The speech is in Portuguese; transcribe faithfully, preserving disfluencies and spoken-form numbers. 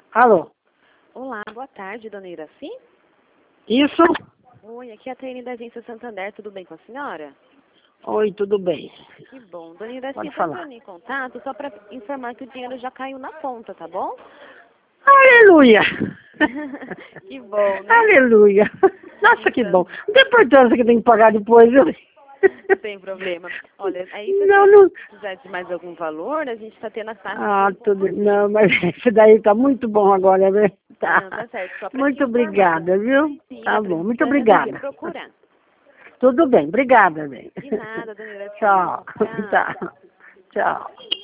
Alô? Olá, boa tarde, dona Iraci. Isso? Oi, aqui é a Taine da Agência Santander, tudo bem com a senhora? Oi, tudo bem? Que bom. Dona Iraci, Pode estou falar. entrando em contato só para informar que o dinheiro já caiu na conta, tá bom? Aleluia! Que bom, né? Aleluia! Nossa, que Então, bom. Não tem importância que tem que pagar depois, viu? não tem problema. Olha, aí se Não, você não. precisar de mais algum valor, a gente está tendo as taxas Ah, de tudo. um por cento. Não, mas esse daí tá muito bom agora, né? Tá. Não, tá certo, só para te Muito informar. obrigada, viu? Imagina, Tá bom, muito precisando de obrigada. procurar. Tudo bem, obrigada, bem. De nada, dona Iraci. Tchau. Tchau. Tá. Tchau.